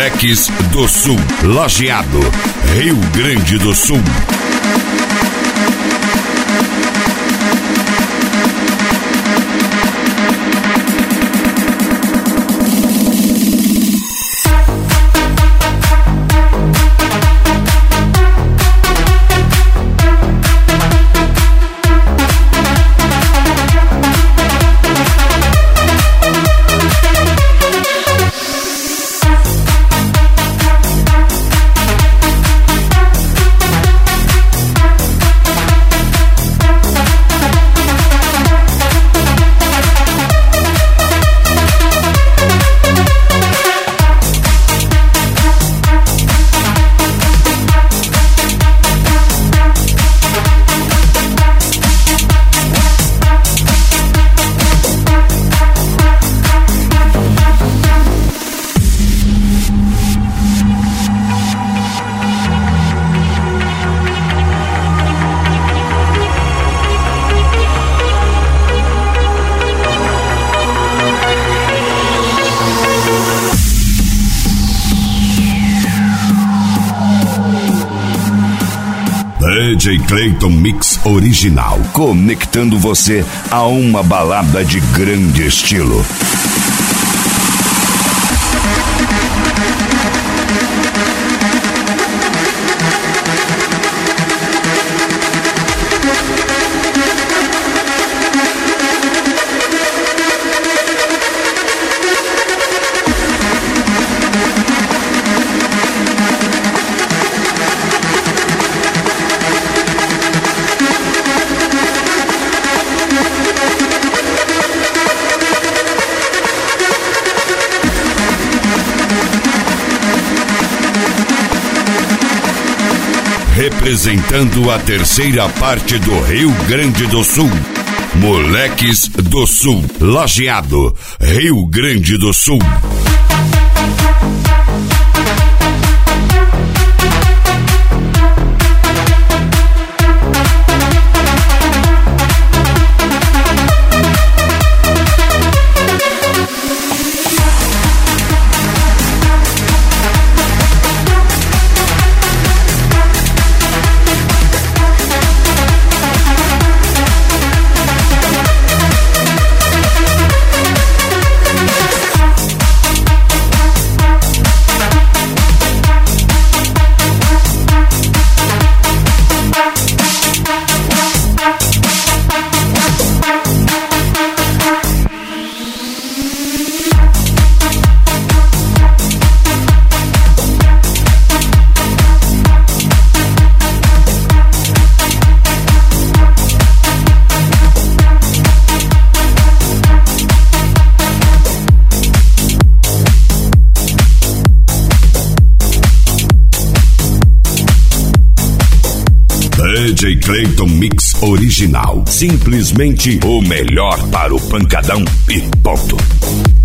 Moleques do Sul, Lajeado, Rio Grande do Sul. DJ Clayton Mix Original, conectando você a uma balada de grande estilo. Representando a terceira parte do Rio Grande do Sul, Moleques do Sul, Lajeado, Rio Grande do Sul. DJ Clayton Mix Original, simplesmente o melhor para o pancadão e ponto.